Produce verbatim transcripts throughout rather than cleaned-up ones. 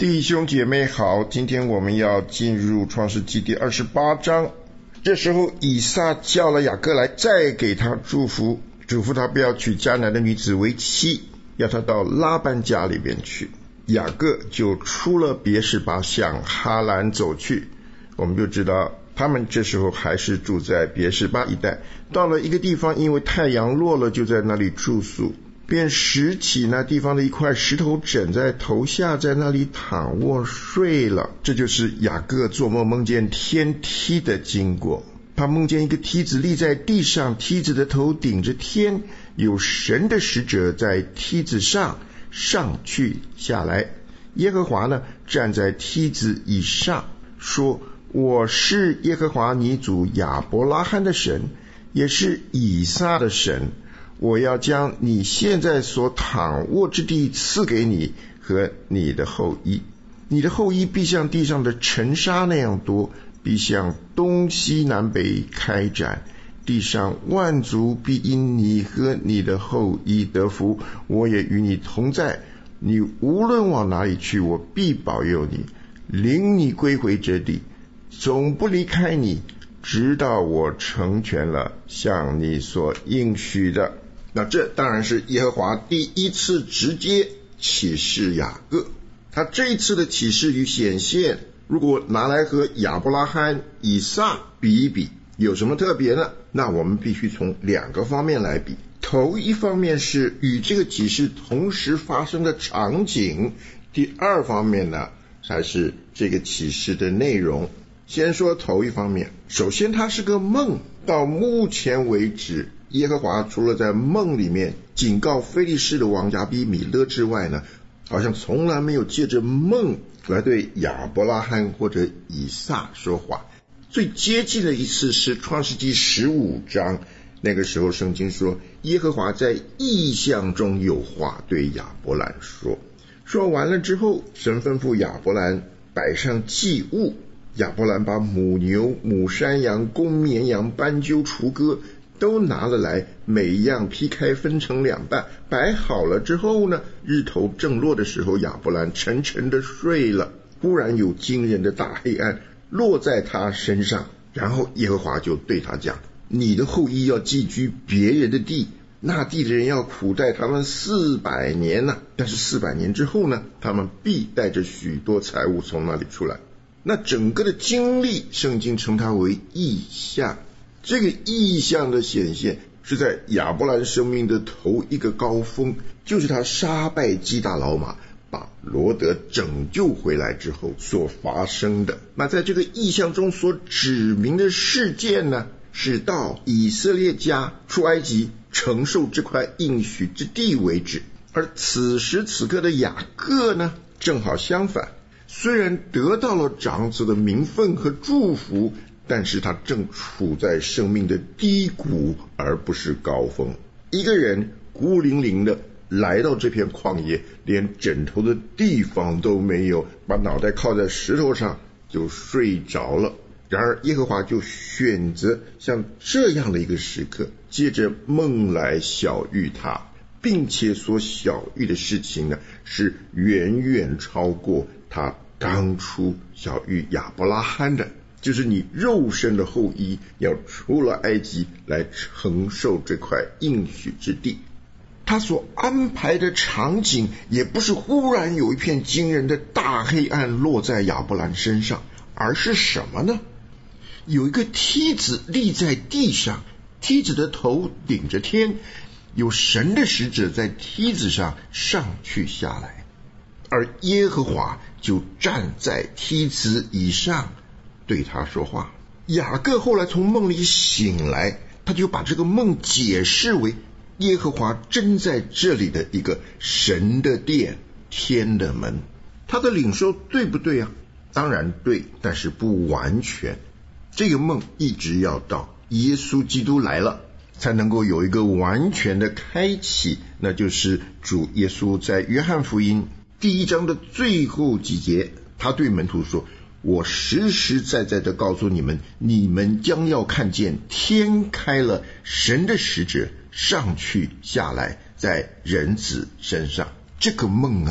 弟兄姐妹好，今天我们要进入创世纪第二十八章。这时候以撒叫了雅各来，再给他祝福，嘱咐他不要娶迦南的女子为妻，要他到拉班家里边去。雅各就出了别是巴，向哈兰走去。我们就知道他们这时候还是住在别是巴一带，到了一个地方，因为太阳落了，就在那里住宿，便拾起那地方的一块石头枕在头下，在那里躺卧睡了。这就是雅各做梦梦见天梯的经过。他梦见一个梯子立在地上，梯子的头顶着天，有神的使者在梯子上上去下来。耶和华呢，站在梯子以上，说：我是耶和华你祖亚伯拉罕的神，也是以撒的神。我要将你现在所躺卧之地赐给你和你的后裔，你的后裔必像地上的尘沙那样多，必向东西南北开展，地上万族必因你和你的后裔得福。我也与你同在，你无论往哪里去，我必保佑你，领你归回这地，总不离开你，直到我成全了向你所应许的。那这当然是耶和华第一次直接启示雅各。他这一次的启示与显现，如果拿来和亚伯拉罕、以撒比一比，有什么特别呢？那我们必须从两个方面来比。头一方面是与这个启示同时发生的场景，第二方面呢，才是这个启示的内容。先说头一方面，首先它是个梦。到目前为止，耶和华除了在梦里面警告非利士的王亚比米勒之外呢，好像从来没有借着梦来对亚伯拉罕或者以撒说话。最接近的一次是创世纪十五章，那个时候圣经说，耶和华在异象中有话对亚伯兰说。说完了之后，神吩咐亚伯兰摆上祭物。亚伯兰把母牛、母山羊、公绵羊、斑鸠、雏鸽都拿了来，每一样劈开分成两半，摆好了之后呢，日头正落的时候，亚伯兰沉沉的睡了。忽然有惊人的大黑暗落在他身上，然后耶和华就对他讲：你的后裔要寄居别人的地，那地的人要苦待他们四百年呢、啊。但是四百年之后呢，他们必带着许多财物从那里出来。那整个的经历，圣经称它为异象。这个异象的显现是在亚伯兰生命的头一个高峰，就是他杀败基大老马，把罗得拯救回来之后所发生的。那在这个异象中所指明的事件呢，是到以色列家出埃及承受这块应许之地为止。而此时此刻的雅各呢，正好相反，虽然得到了长子的名分和祝福，但是他正处在生命的低谷，而不是高峰。一个人孤零零的来到这片旷野，连枕头的地方都没有，把脑袋靠在石头上就睡着了。然而耶和华就选择像这样的一个时刻，借着梦来晓谕他，并且所晓谕的事情呢，是远远超过他当初晓谕亚伯拉罕的，就是你肉身的后裔要出了埃及来承受这块应许之地。他所安排的场景也不是忽然有一片惊人的大黑暗落在亚伯兰身上，而是什么呢？有一个梯子立在地上，梯子的头顶着天，有神的使者在梯子上上去下来，而耶和华就站在梯子以上对他说话。雅各后来从梦里醒来，他就把这个梦解释为耶和华真在这里的一个神的殿，天的门。他的领受对不对啊？当然对，但是不完全。这个梦一直要到耶稣基督来了，才能够有一个完全的开启，那就是主耶稣在约翰福音第一章的最后几节，他对门徒说：我实实在在的告诉你们，你们将要看见天开了，神的使者上去下来在人子身上。这个梦啊，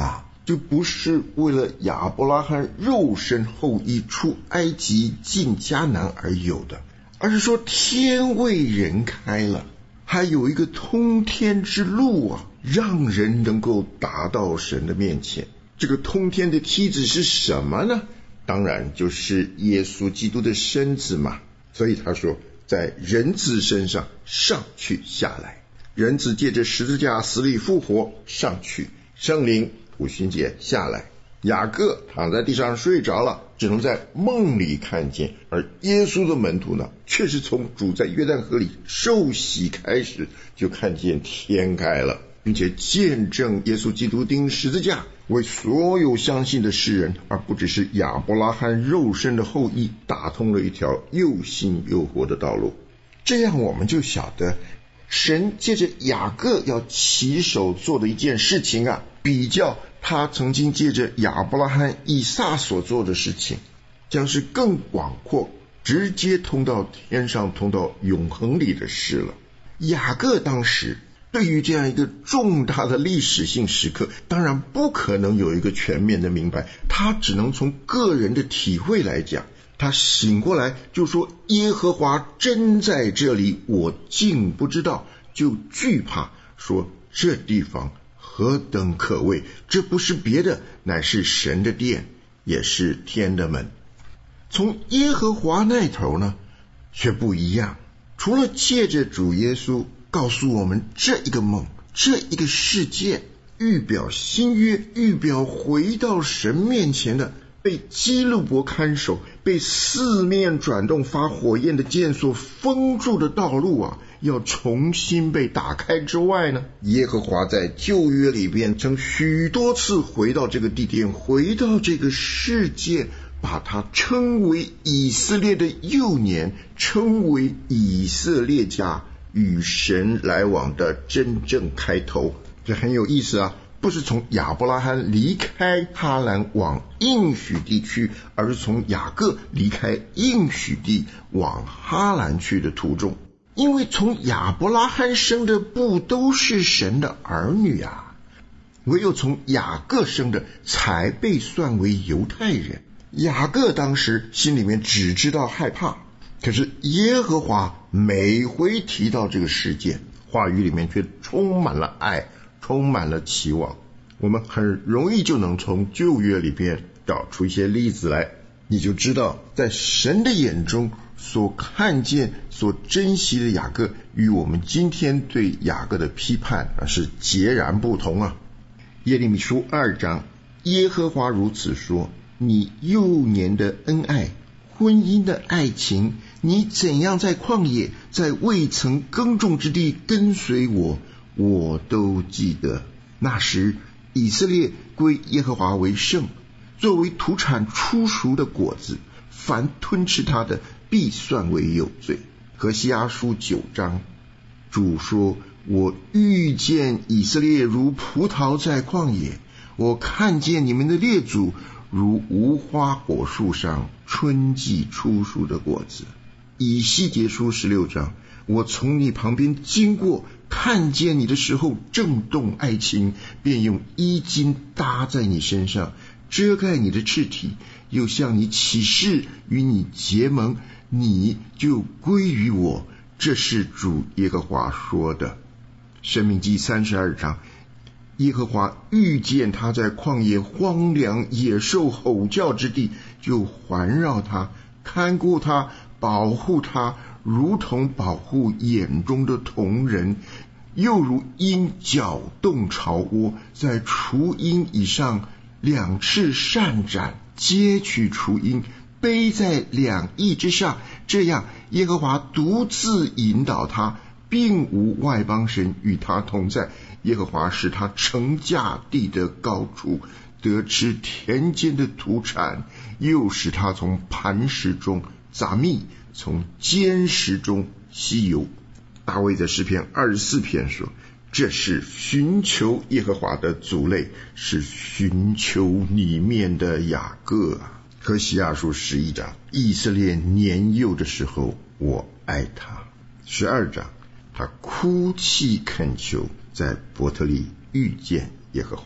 就不是为了亚伯拉罕肉身后裔出埃及进迦南而有的，而是说天为人开了，还有一个通天之路啊，让人能够达到神的面前。这个通天的梯子是什么呢？当然就是耶稣基督的身子嘛。所以他说在人子身上上去下来，人子借着十字架死里复活上去，圣灵五旬节下来，雅各躺在地上睡着了，只能在梦里看见，而耶稣的门徒呢，却是从主在约旦河里受洗开始就看见天开了，并且见证耶稣基督钉十字架，为所有相信的世人，而不只是亚伯拉罕肉身的后裔，打通了一条又新又活的道路。这样我们就晓得神借着雅各要起手做的一件事情啊，比较他曾经借着亚伯拉罕以撒所做的事情，将是更广阔，直接通到天上，通到永恒里的事了。雅各当时对于这样一个重大的历史性时刻，当然不可能有一个全面的明白，他只能从个人的体会来讲。他醒过来就说，耶和华真在这里，我竟不知道，就惧怕，说这地方何等可畏，这不是别的，乃是神的殿，也是天的门。从耶和华那头呢却不一样，除了借着主耶稣告诉我们这一个梦，这一个事件，预表新约，预表回到神面前的被基路伯看守，被四面转动发火焰的剑所封住的道路啊，要重新被打开之外呢，耶和华在旧约里边曾许多次回到这个地点，回到这个世界，把它称为以色列的幼年，称为以色列家与神来往的真正开头。这很有意思啊，不是从亚伯拉罕离开哈兰往应许地区，而是从雅各离开应许地往哈兰去的途中。因为从亚伯拉罕生的不都是神的儿女啊，唯有从雅各生的才被算为犹太人。雅各当时心里面只知道害怕，可是耶和华每回提到这个事件，话语里面却充满了爱，充满了期望。我们很容易就能从旧约里边找出一些例子来，你就知道在神的眼中所看见所珍惜的雅各，与我们今天对雅各的批判是截然不同啊。耶利米书二章，耶和华如此说，你幼年的恩爱，婚姻的爱情，你怎样在旷野，在未曾耕种之地跟随我，我都记得。那时以色列归耶和华为圣，作为土产出熟的果子，凡吞吃它的必算为有罪。何西阿书九章，主说，我遇见以色列如葡萄在旷野，我看见你们的列祖如无花果树上春季出熟的果子。以西结书十六章，我从你旁边经过，看见你的时候正动爱情，便用衣襟搭在你身上，遮盖你的赤体，又向你起誓，与你结盟，你就归于我。这是主耶和华说的。申命记三十二章，耶和华遇见他在旷野荒凉野兽吼叫之地，就环绕他，看顾他，保护他，如同保护眼中的瞳人，又如鹰搅动巢窝，在雏鹰以上两翅扇展，接取雏鹰，背在两翼之上。这样耶和华独自引导他，并无外邦神与他同在。耶和华使他乘驾地的高处，得吃田间的土产，又使他从磐石中杂蜜，从坚石中吸油。大卫在诗篇二十四篇说，这是寻求耶和华的族类，是寻求里面的雅各啊。何西阿书十一章，以色列年幼的时候，我爱他。十二章，他哭泣恳求，在伯特利遇见耶和华。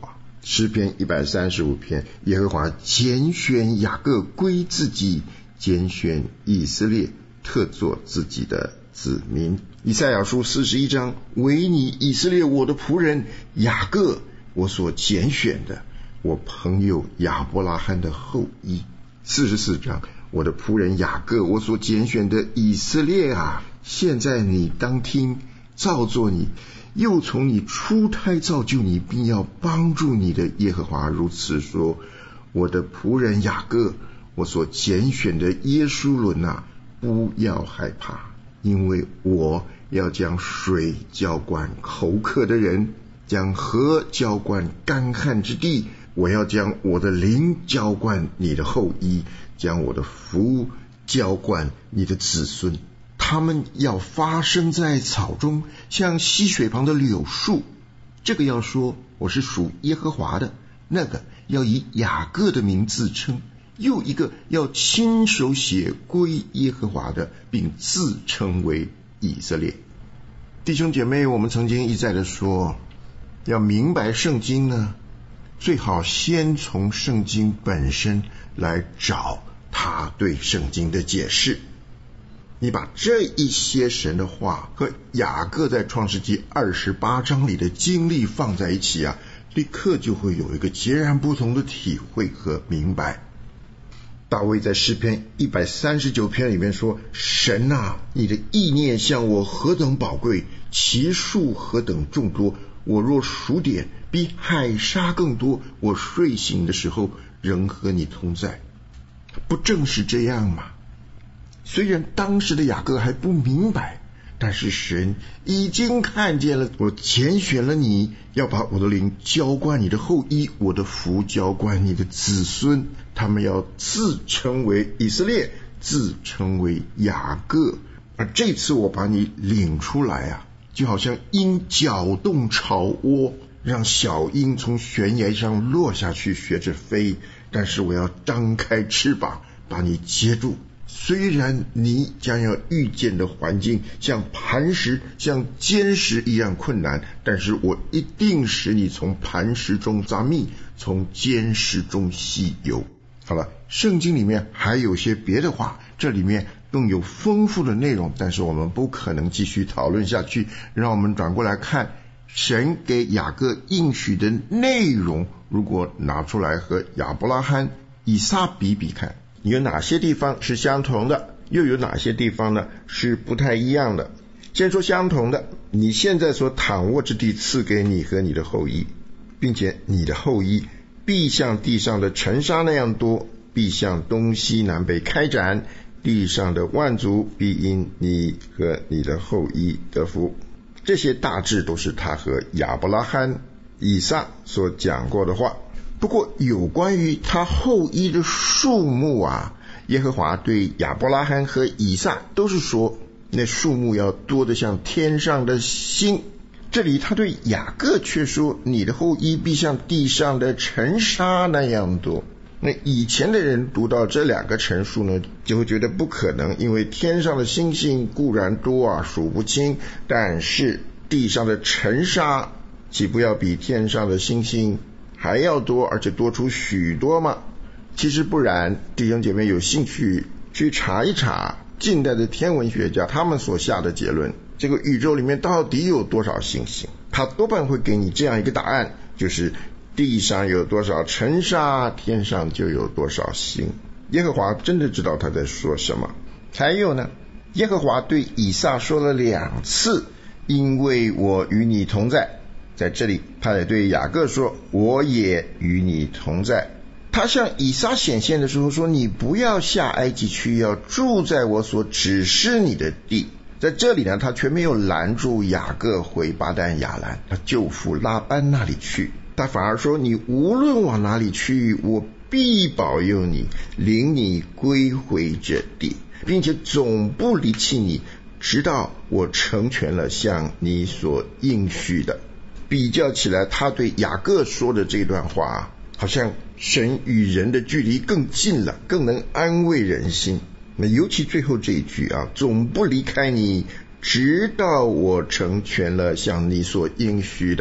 诗篇一百三十五篇，耶和华拣选雅各归自己，拣选以色列特作自己的子民。以赛亚书四十一章，唯你以色列我的仆人雅各，我所拣选的，我朋友亚伯拉罕的后裔。四十四章，我的仆人雅各，我所拣选的以色列啊，现在你当听，造作你，又从你出胎造就你，并要帮助你的耶和华如此说，我的仆人雅各，我所拣选的耶书伦啊，不要害怕，因为我要将水浇灌口渴的人，将河浇灌干旱之地，我要将我的灵浇灌你的后裔，将我的福浇灌你的子孙。他们要发生在草中，像溪水旁的柳树。这个要说我是属耶和华的，那个要以雅各的名自称，又一个要亲手写归耶和华的，并自称为以色列。弟兄姐妹，我们曾经一再的说，要明白圣经呢，最好先从圣经本身来找他对圣经的解释。你把这一些神的话和雅各在创世纪二十八章里的经历放在一起啊，立刻就会有一个截然不同的体会和明白。大卫在诗篇一百三十九篇里面说，神啊，你的意念向我何等宝贵，其数何等众多，我若数点，比海沙更多，我睡醒的时候仍和你同在。不正是这样吗？虽然当时的雅各还不明白，但是神已经看见了，我拣选了你，要把我的灵浇灌你的后裔，我的福浇灌你的子孙，他们要自称为以色列，自称为雅各。而这次我把你领出来啊，就好像鹰搅动巢窝，让小鹰从悬崖上落下去学着飞，但是我要张开翅膀把你接住。虽然你将要遇见的环境像磐石像坚石一样困难，但是我一定使你从磐石中扎密，从坚石中吸油。好了，圣经里面还有些别的话，这里面更有丰富的内容，但是我们不可能继续讨论下去，让我们转过来看神给雅各应许的内容，如果拿出来和亚伯拉罕以撒比比看，有哪些地方是相同的，又有哪些地方呢是不太一样的。先说相同的，你现在所躺卧之地赐给你和你的后裔，并且你的后裔必像地上的尘沙那样多，必向东西南北开展，地上的万族必因你和你的后裔得福。这些大致都是他和亚伯拉罕以撒所讲过的话。不过有关于他后裔的数目啊，耶和华对亚伯拉罕和以撒都是说那数目要多得像天上的星。这里他对雅各却说，你的后裔必像地上的尘沙那样多。那以前的人读到这两个陈述呢，就会觉得不可能，因为天上的星星固然多啊，数不清，但是地上的尘沙岂不要比天上的星星还要多，而且多出许多吗？其实不然，弟兄姐妹有兴趣去查一查近代的天文学家他们所下的结论，这个宇宙里面到底有多少星星，他多半会给你这样一个答案，就是地上有多少尘沙，天上就有多少星。耶和华真的知道他在说什么。还有呢，耶和华对以撒说了两次，因为我与你同在。在这里他也对雅各说，我也与你同在。他向以撒显现的时候说，你不要下埃及去，要住在我所指示你的地。在这里呢，他却没有拦住雅各回巴旦亚兰，他舅父拉班那里去，他反而说，你无论往哪里去，我必保佑你，领你归回这地，并且总不离弃你，直到我成全了像你所应许的。比较起来，他对雅各说的这段话，好像神与人的距离更近了，更能安慰人心。那尤其最后这一句啊，总不离开你，直到我成全了像你所应许的。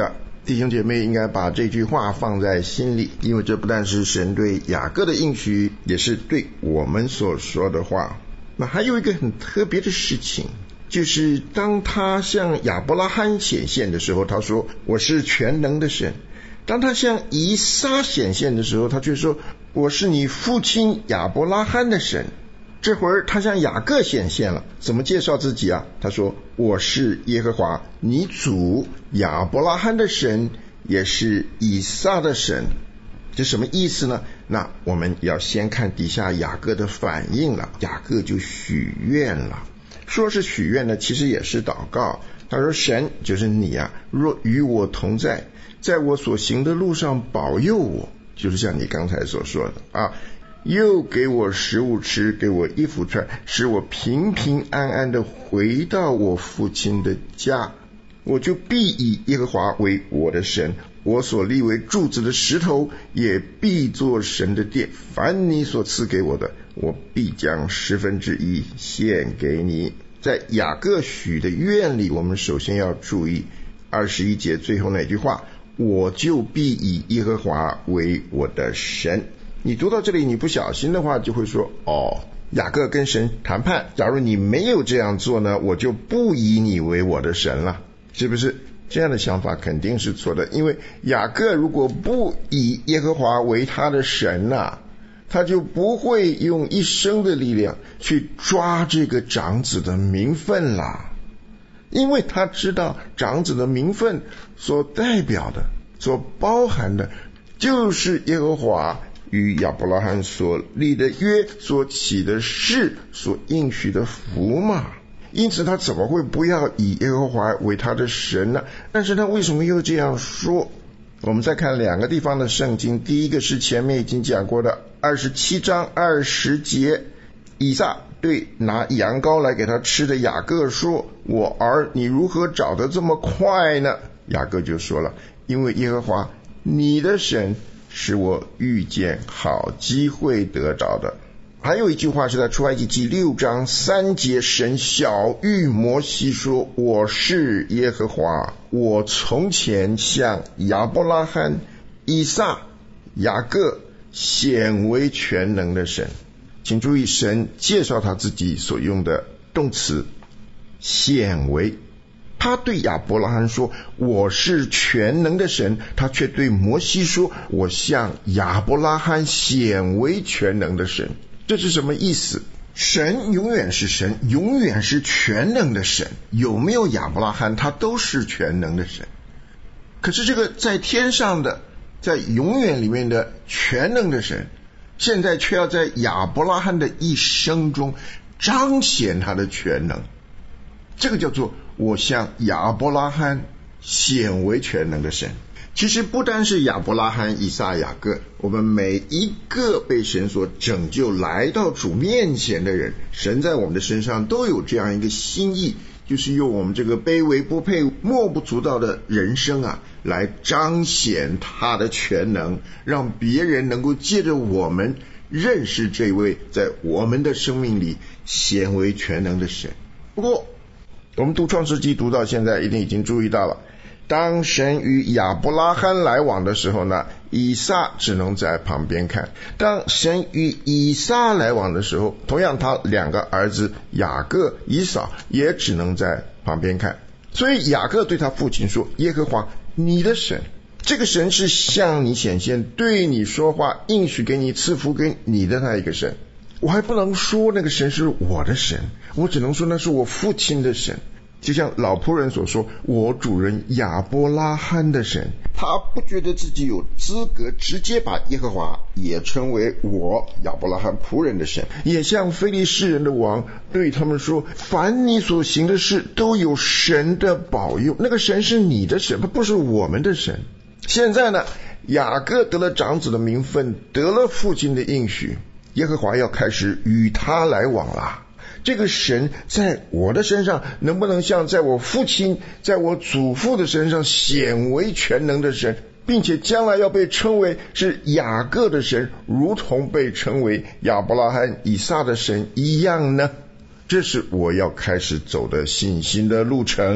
弟兄姐妹应该把这句话放在心里，因为这不但是神对雅各的应许，也是对我们所说的话。那还有一个很特别的事情，就是当他向亚伯拉罕显现的时候，他说我是全能的神。当他向以撒显现的时候，他却说我是你父亲亚伯拉罕的神。这会儿他向雅各显现了，怎么介绍自己啊？他说我是耶和华你主亚伯拉罕的神，也是以撒的神。这什么意思呢？那我们要先看底下雅各的反应了。雅各就许愿了，说是许愿呢，其实也是祷告。他说神就是你啊，若与我同在，在我所行的路上保佑我，就是像你刚才所说的啊，又给我食物吃，给我衣服穿，使我平平安安的回到我父亲的家，我就必以耶和华为我的神，我所立为柱子的石头也必作神的殿，凡你所赐给我的，我必将十分之一献给你。在雅各许的愿里，我们首先要注意二十一节最后那句话，我就必以耶和华为我的神。你读到这里，你不小心的话就会说，哦，雅各跟神谈判，假如你没有这样做呢，我就不以你为我的神了，是不是？这样的想法肯定是错的，因为雅各如果不以耶和华为他的神啊，他就不会用一生的力量去抓这个长子的名分啦，因为他知道长子的名分所代表的，所包含的就是耶和华与亚伯拉罕所立的约，所起的誓，所应许的福嘛。因此他怎么会不要以耶和华为他的神呢？但是他为什么又这样说？我们再看两个地方的圣经，第一个是前面已经讲过的二十七章二十节，以撒对拿羊羔来给他吃的雅各说，我儿，你如何找得这么快呢？雅各就说了，因为耶和华你的神使我遇见好机会得着的。还有一句话是在出埃及记六章三节，神晓谕摩西说，我是耶和华，我从前向亚伯拉罕、以撒、雅各显为全能的神。请注意，神介绍他自己所用的动词显为，他对亚伯拉罕说我是全能的神，他却对摩西说我向亚伯拉罕显为全能的神。这是什么意思？神永远是神，永远是全能的神，有没有亚伯拉罕他都是全能的神。可是这个在天上的，在永远里面的全能的神，现在却要在亚伯拉罕的一生中彰显他的全能。这个叫做我向亚伯拉罕显为全能的神。其实不单是亚伯拉罕、以撒、雅各，我们每一个被神所拯救来到主面前的人，神在我们的身上都有这样一个心意，就是用我们这个卑微不配、默不足道的人生啊，来彰显他的全能，让别人能够借着我们认识这位在我们的生命里显为全能的神。不过我们读创世纪读到现在，一定已经注意到了，当神与亚伯拉罕来往的时候呢，以撒只能在旁边看；当神与以撒来往的时候，同样他两个儿子雅各、以扫也只能在旁边看。所以雅各对他父亲说，耶和华你的神，这个神是向你显现，对你说话，应许给你，赐福给你的那一个神。我还不能说那个神是我的神，我只能说那是我父亲的神。就像老仆人所说，我主人亚伯拉罕的神，他不觉得自己有资格直接把耶和华也称为我亚伯拉罕仆人的神，也像非利士人的王对他们说，凡你所行的事都有神的保佑，那个神是你的神，他不是我们的神。现在呢，雅各得了长子的名分，得了父亲的应许，耶和华要开始与他来往了。这个神在我的身上能不能像在我父亲、在我祖父的身上显为全能的神，并且将来要被称为是雅各的神，如同被称为亚伯拉罕、以撒的神一样呢？这是我要开始走的信心的路程。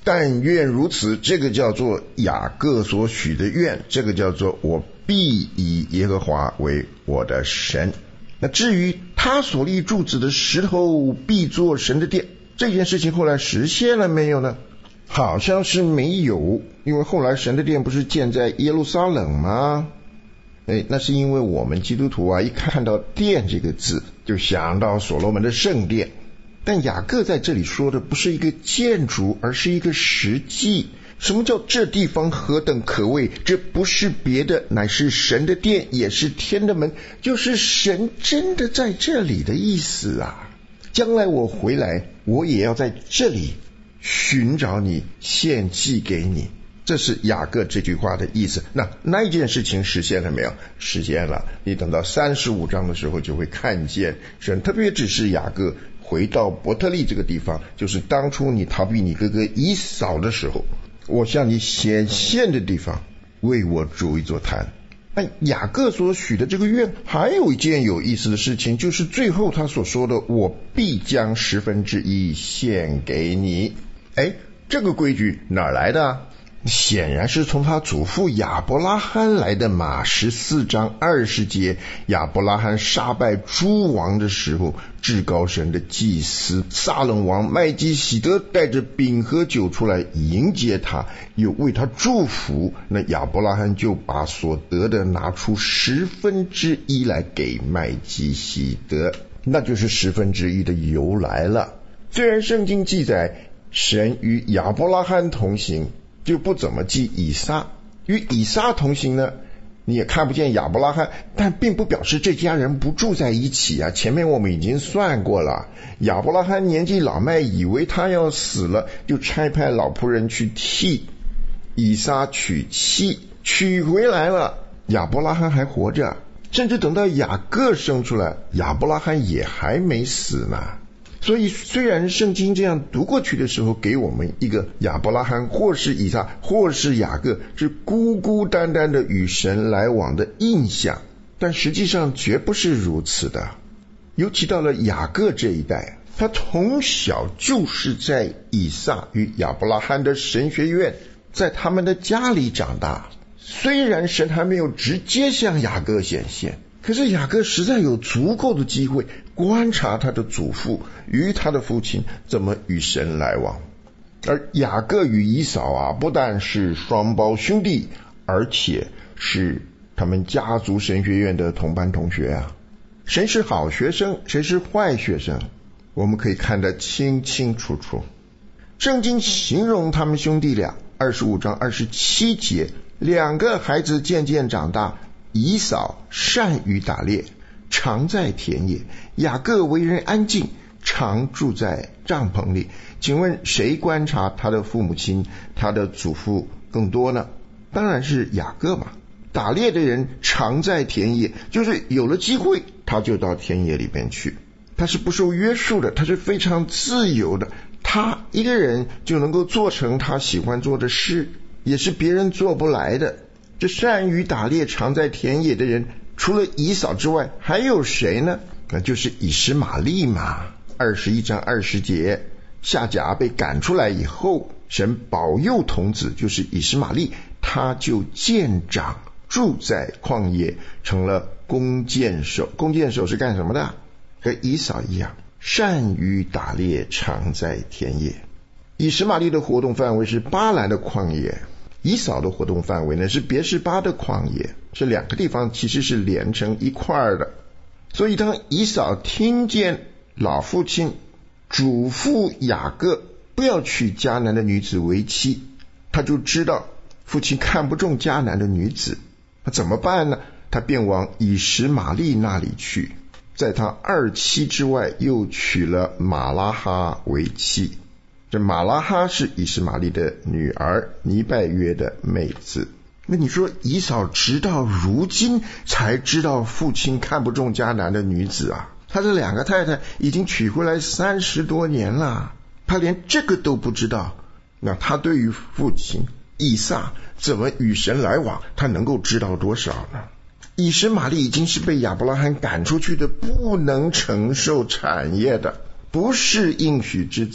但愿如此，这个叫做雅各所许的愿，这个叫做我必以耶和华为我的神。那至于他所立柱子的石头必作神的殿，这件事情后来实现了没有呢？好像是没有，因为后来神的殿不是建在耶路撒冷吗？哎，那是因为我们基督徒啊，一看到殿这个字就想到所罗门的圣殿。但雅各在这里说的不是一个建筑，而是一个实际。什么叫这地方何等可畏？这不是别的，乃是神的殿，也是天的门，就是神真的在这里的意思啊。将来我回来，我也要在这里寻找你，献祭给你。这是雅各这句话的意思。那那一件事情实现了没有？实现了。你等到三十五章的时候就会看见神特别指示雅各回到伯特利这个地方，就是当初你逃避你哥哥以扫的时候，我向你显现的地方，为我筑一座坛。那雅各所许的这个愿还有一件有意思的事情，就是最后他所说的我必将十分之一献给你。哎，这个规矩哪来的啊？显然是从他祖父亚伯拉罕来的嘛。十四章二十节，亚伯拉罕杀败诸王的时候，至高神的祭司撒冷王麦基洗德带着饼和酒出来迎接他，又为他祝福。那亚伯拉罕就把所得的拿出十分之一来给麦基洗德，那就是十分之一的由来了。虽然圣经记载神与亚伯拉罕同行，就不怎么记以撒。与以撒同行呢，你也看不见亚伯拉罕，但并不表示这家人不住在一起啊。前面我们已经算过了，亚伯拉罕年纪老迈，以为他要死了，就差派老仆人去替以撒娶妻，娶回来了，亚伯拉罕还活着，甚至等到雅各生出来，亚伯拉罕也还没死呢。所以虽然圣经这样读过去的时候给我们一个亚伯拉罕或是以撒或是雅各是孤孤单单的与神来往的印象，但实际上绝不是如此的。尤其到了雅各这一代，他从小就是在以撒与亚伯拉罕的神学院，在他们的家里长大。虽然神还没有直接向雅各显现，可是雅各实在有足够的机会观察他的祖父与他的父亲怎么与神来往。而雅各与以扫啊，不但是双胞兄弟，而且是他们家族神学院的同班同学啊。谁是好学生，谁是坏学生，我们可以看得清清楚楚。圣经形容他们兄弟俩，二十五章二十七节，两个孩子渐渐长大，以扫善于打猎，常在田野；雅各为人安静，常住在帐篷里。请问谁观察他的父母亲，他的祖父更多呢？当然是雅各嘛。打猎的人常在田野，就是有了机会他就到田野里边去，他是不受约束的，他是非常自由的，他一个人就能够做成他喜欢做的事，也是别人做不来的。这善于打猎常在田野的人，除了以扫之外还有谁呢？那就是以实玛利嘛。二十一章二十节，夏甲被赶出来以后，神保佑童子就是以实玛利，他就渐长，住在旷野，成了弓箭手。弓箭手是干什么的？和以扫一样，善于打猎，常在田野。以实玛利的活动范围是巴兰的旷野，以扫的活动范围呢是别是巴的旷野，这两个地方其实是连成一块的。所以当以扫听见老父亲嘱咐雅各不要娶迦南的女子为妻，他就知道父亲看不中迦南的女子，那怎么办呢？他便往以实玛利那里去，在他二妻之外又娶了玛拉哈为妻。这玛拉哈是以实玛利的女儿，尼拜约的妹子。那你说以扫直到如今才知道父亲看不中迦南的女子啊？他这两个太太已经娶回来三十多年了，他连这个都不知道，那他对于父亲以撒怎么与神来往，他能够知道多少呢？以实玛利已经是被亚伯拉罕赶出去的，不能承受产业的，不是应许之子。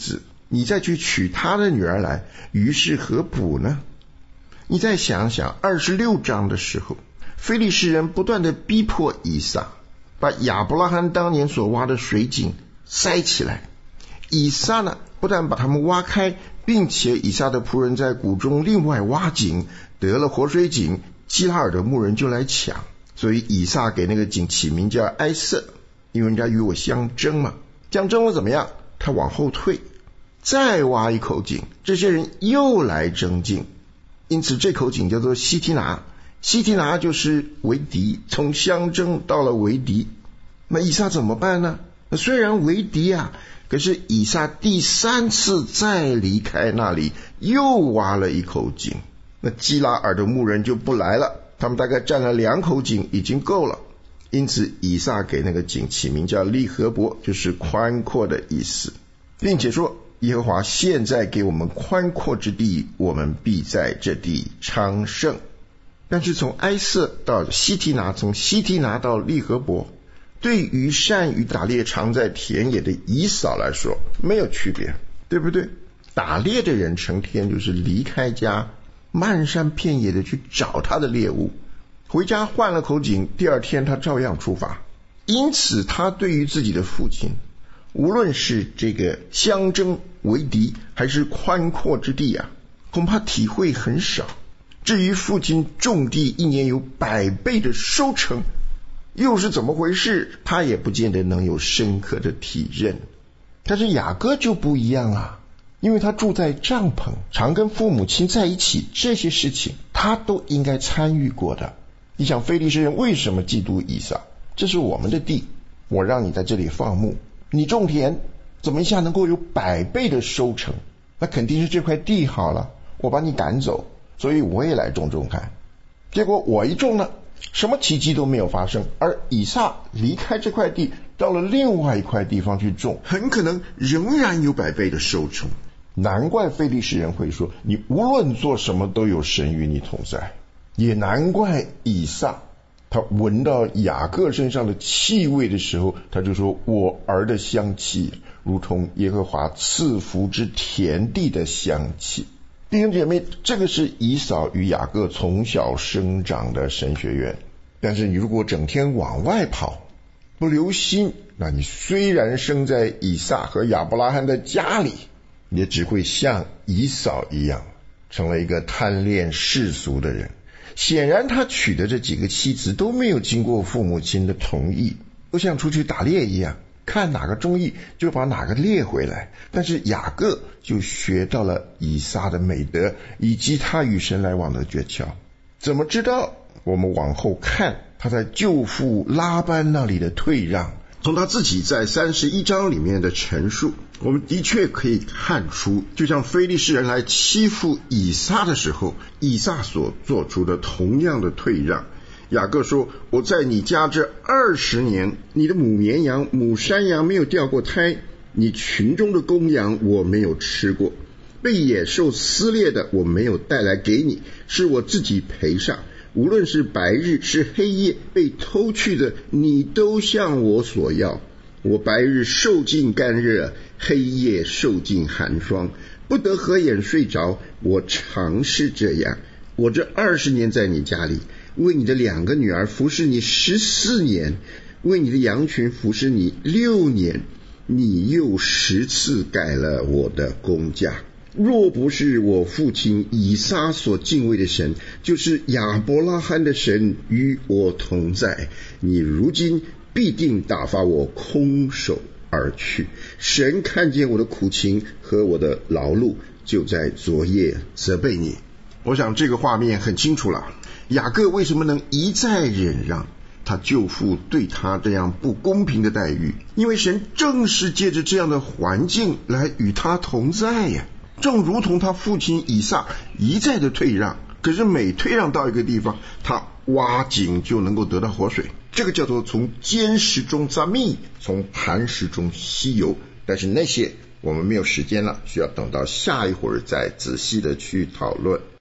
你再去娶他的女儿来，于是何补呢？你再想想二十六章的时候，非利士人不断的逼迫以撒，把亚伯拉罕当年所挖的水井塞起来。以撒呢，不但把他们挖开，并且以撒的仆人在谷中另外挖井，得了活水井，基拉尔的牧人就来抢，所以以撒给那个井起名叫埃瑟，因为人家与我相争嘛。相争了怎么样？他往后退，再挖一口井，这些人又来争竞，因此这口井叫做西提拿。西提拿就是为敌，从相争到了为敌。那以撒怎么办呢？虽然为敌啊，可是以撒第三次再离开那里，又挖了一口井。那基拉尔的牧人就不来了，他们大概占了两口井已经够了，因此以撒给那个井起名叫利河伯，就是宽阔的意思，并且说耶和华现在给我们宽阔之地，我们必在这地昌盛。但是从埃瑟到西提拿，从西提拿到利河伯，对于善于打猎常在田野的以扫来说没有区别，对不对？打猎的人成天就是离开家，漫山遍野的去找他的猎物，回家换了口井，第二天他照样出发。因此他对于自己的父亲，无论是这个相争为敌，还是宽阔之地啊，恐怕体会很少。至于父亲种地一年有百倍的收成，又是怎么回事，他也不见得能有深刻的体认。但是雅各就不一样啊，因为他住在帐篷，常跟父母亲在一起，这些事情他都应该参与过的。你想非利士人为什么嫉妒以撒？这是我们的地，我让你在这里放牧，你种田怎么一下能够有百倍的收成？那肯定是这块地好了，我把你赶走，所以我也来种种看。结果我一种呢，什么奇迹都没有发生，而以撒离开这块地，到了另外一块地方去种，很可能仍然有百倍的收成。难怪非利士人会说，你无论做什么都有神与你同在。也难怪以撒他闻到雅各身上的气味的时候，他就说，我儿的香气如同耶和华赐福之田地的香气。弟兄姐妹，这个是以扫与雅各从小生长的神学院。但是你如果整天往外跑，不留心，那你虽然生在以撒和亚伯拉罕的家里，也只会像以扫一样，成了一个贪恋世俗的人。显然他娶的这几个妻子都没有经过父母亲的同意，都像出去打猎一样，看哪个中意就把哪个猎回来。但是雅各就学到了以撒的美德，以及他与神来往的诀窍。怎么知道？我们往后看他在舅父拉班那里的退让，从他自己在三十一章里面的陈述，我们的确可以看出，就像非利士人来欺负以撒的时候，以撒所做出的同样的退让。雅各说，我在你家这二十年，你的母绵羊母山羊没有掉过胎，你群中的公羊我没有吃过，被野兽撕裂的我没有带来给你，是我自己赔上。无论是白日是黑夜被偷去的，你都向我索要。我白日受尽干热，黑夜受尽寒霜，不得合眼睡着，我常是这样。我这二十年在你家里，为你的两个女儿服侍你十四年，为你的羊群服侍你六年，你又十次改了我的工价。若不是我父亲以撒所敬畏的神，就是亚伯拉罕的神与我同在，你如今必定打发我空手而去。神看见我的苦情和我的劳碌，就在昨夜责备你。我想这个画面很清楚了，雅各为什么能一再忍让他舅父对他这样不公平的待遇？因为神正是借着这样的环境来与他同在呀。正如同他父亲以撒一再的退让，可是每退让到一个地方，他挖井就能够得到活水，这个叫做从坚石中扎蜜，从磐石中吸油。但是那些我们没有时间了，需要等到下一会儿再仔细的去讨论。